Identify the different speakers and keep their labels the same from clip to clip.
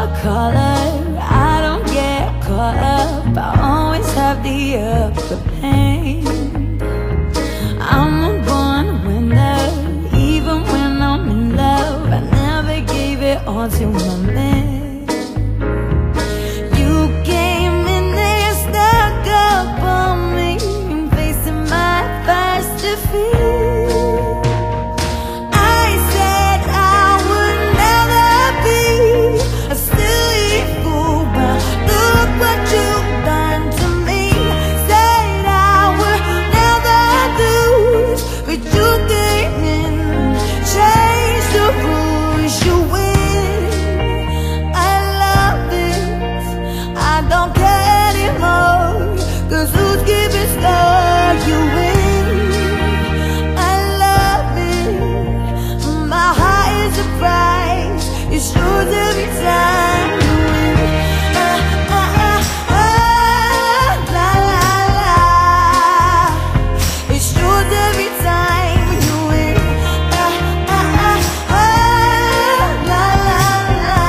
Speaker 1: what color, I don't get caught up. I always have the upper hand. I'm a born winner, even when I'm in love. I never gave it all to my man. You came in there, stuck up on me, facing my first defeat. It's yours every time you win. La la la. It's yours every time you win. La la la.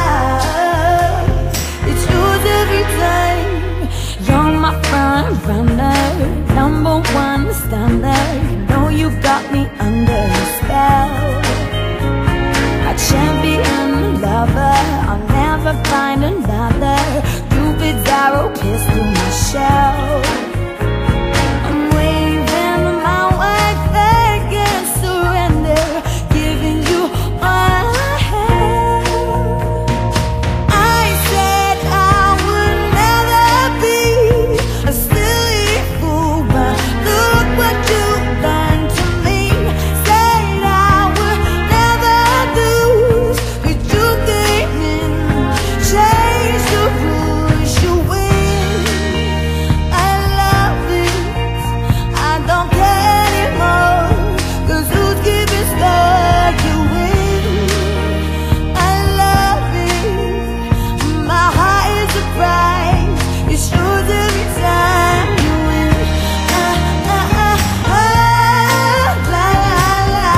Speaker 1: It's yours every time. You're my front runner, number one standard. You know you got me under a spell. A champion lover, I'll never find another. Cupid's arrow pierced through my shell. I'm waving my white flag and surrender, giving you all I have. I said I would never be a silly fool, but look what you've done to me. Said I would never lose, but you came in, changed the rules, you win. I love it, I don't care anymore, 'cause who's keeping score, you win. I love it, my heart is a prize, it's yours every time you win. La la la.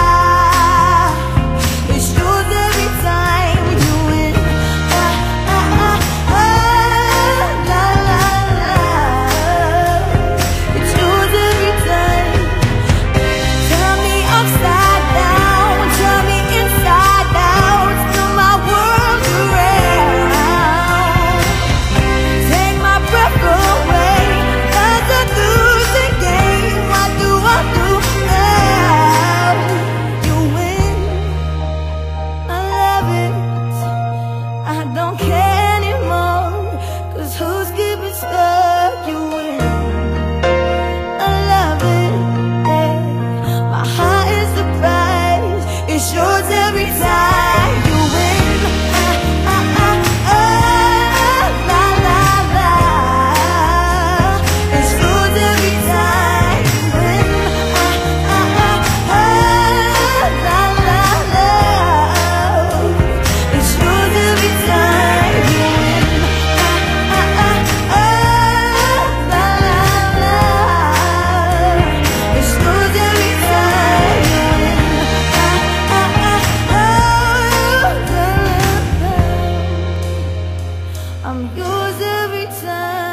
Speaker 1: It's yours every time you win. La la la. It's yours every time. Turn me upside down, turn me inside out, spin my world around. Take my breath away, that's a losing game. What do I do now? You win. I love it, I don't care anymore, 'cause who's keeping score, you win. I love it, yeah. My heart is the prize, it's yours every time you win. La la la. It's yours every time you win. La la la. It's yours every time you win. La la la. It's yours every time you win. I'm yours every time.